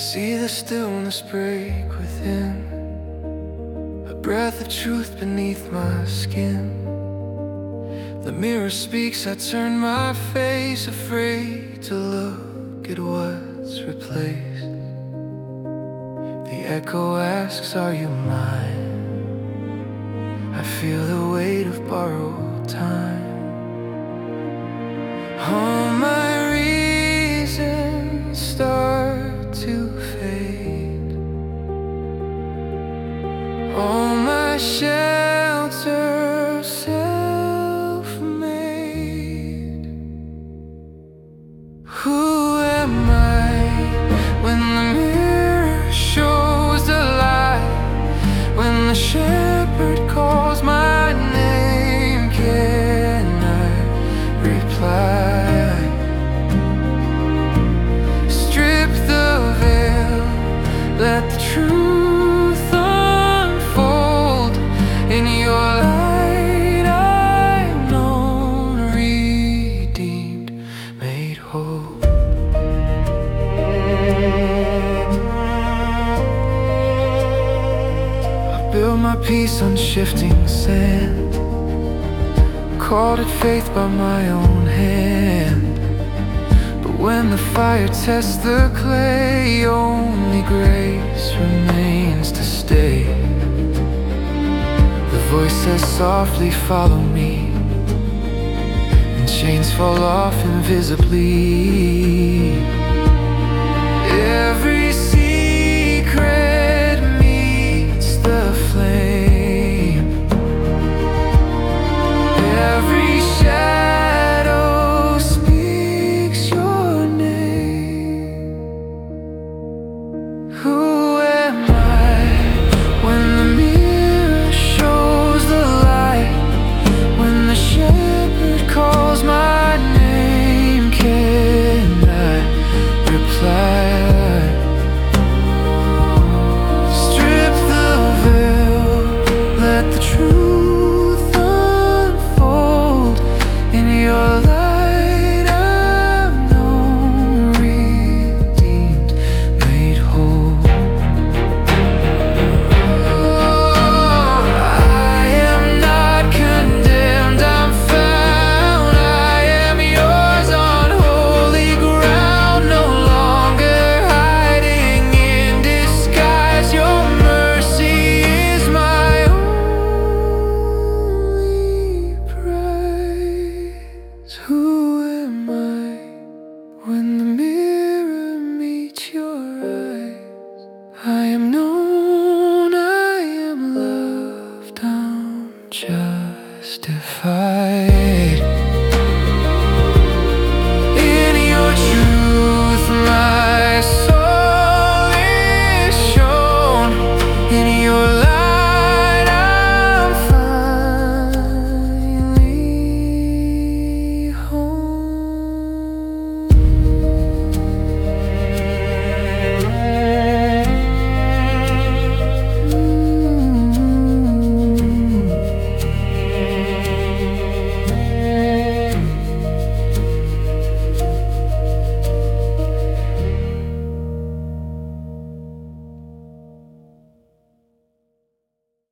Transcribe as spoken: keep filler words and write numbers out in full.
See the stillness break within, a breath of truth beneath my skin. The mirror speaks, I turn my face, afraid to look at what's replaced. The echo asks, are you mine? I feel the weight of borrowed time. All my reasons start to fade, all my shelter self-made. Who am I when the mirror shows the light? When the shepherd calls my name, can I reply? Let the truth unfold. In your light I'm known, redeemed, made whole. I build my peace on shifting sand, called it faith by my own hand. When the fire tests the clay, only grace remains to stay. The voice says softly, follow me, and chains fall off invisibly. Yeah.